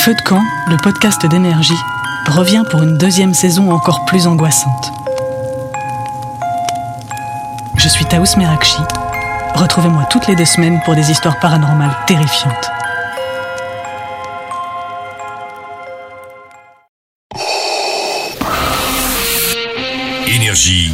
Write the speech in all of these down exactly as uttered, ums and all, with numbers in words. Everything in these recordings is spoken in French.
Feu de camp, le podcast d'énergie, revient pour une deuxième saison encore plus angoissante. Je suis Taous Merakchi. Retrouvez-moi toutes les deux semaines pour des histoires paranormales terrifiantes. Énergie.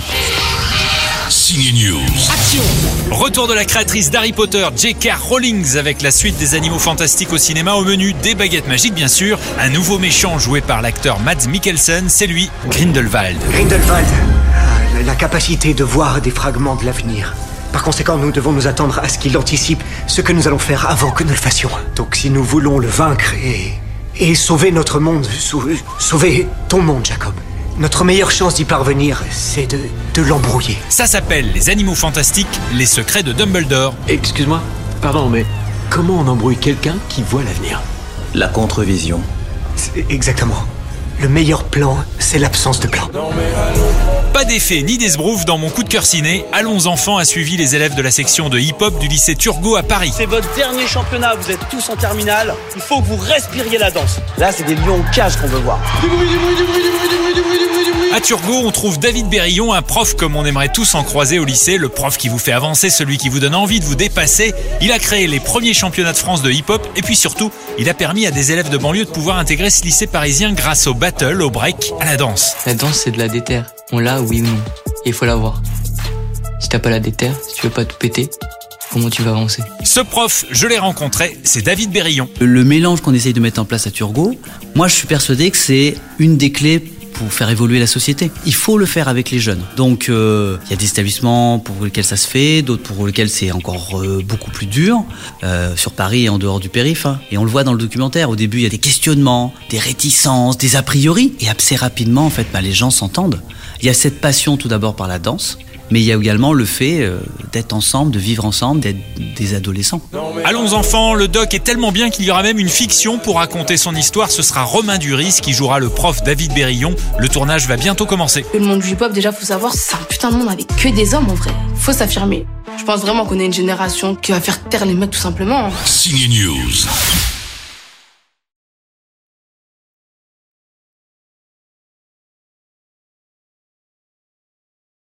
Signe News. Action! Retour de la créatrice d'Harry Potter, J K Rowling, avec la suite des Animaux Fantastiques au cinéma. Au menu, des baguettes magiques bien sûr. Un nouveau méchant joué par l'acteur Mads Mikkelsen, c'est lui, Grindelwald. Grindelwald a la capacité de voir des fragments de l'avenir. Par conséquent, nous devons nous attendre à ce qu'il anticipe ce que nous allons faire avant que nous le fassions. Donc si nous voulons le vaincre et, et sauver notre monde, sau- sauver ton monde, Jacob, notre meilleure chance d'y parvenir, c'est de, de l'embrouiller. Ça s'appelle Les Animaux Fantastiques, les secrets de Dumbledore. Excuse-moi, pardon, mais comment on embrouille quelqu'un qui voit l'avenir ? La contre-vision. C'est exactement. Le meilleur plan, c'est l'absence de plan. Pas d'effet ni d'esbrouf dans mon coup de cœur ciné. Allons Enfants a suivi les élèves de la section de hip-hop du lycée Turgot à Paris. C'est votre dernier championnat, vous êtes tous en terminale. Il faut que vous respiriez la danse. Là, c'est des lions en cage qu'on veut voir. Du bruit, du bruit, du bruit, du bruit, du bruit, du bruit, du bruit, du bruit. À Turgot, on trouve David Berillon, un prof comme on aimerait tous en croiser au lycée, le prof qui vous fait avancer, celui qui vous donne envie de vous dépasser. Il a créé les premiers championnats de France de hip-hop et puis surtout, il a permis à des élèves de banlieue de pouvoir intégrer ce lycée parisien grâce au battle, au break, à la danse. La danse, c'est de la déterre. On l'a, oui ou non. Et il faut l'avoir. Si t'as pas la déterre, si tu veux pas tout péter, comment tu vas avancer ? Ce prof, je l'ai rencontré, c'est David Berillon. Le mélange qu'on essaye de mettre en place à Turgot, moi je suis persuadé que c'est une des clés pour faire évoluer la société. Il faut le faire avec les jeunes. Donc il euh, y a des établissements pour lesquels ça se fait, d'autres pour lesquels c'est encore euh, beaucoup plus dur, euh, sur Paris et en dehors du périph'. Hein. Et on le voit dans le documentaire, au début il y a des questionnements, des réticences, des a priori. Et assez rapidement, en fait, bah, les gens s'entendent. Il y a cette passion tout d'abord par la danse, mais il y a également le fait euh, d'être ensemble, de vivre ensemble, d'être des adolescents. Allons Enfants, le doc est tellement bien qu'il y aura même une fiction pour raconter son histoire. Ce sera Romain Duris qui jouera le prof David Berillon. Le tournage va bientôt commencer. Le monde du hip-hop, déjà, faut savoir, c'est un putain de monde avec que des hommes, en vrai. Faut s'affirmer. Je pense vraiment qu'on est une génération qui va faire taire les mecs, tout simplement. Signe News.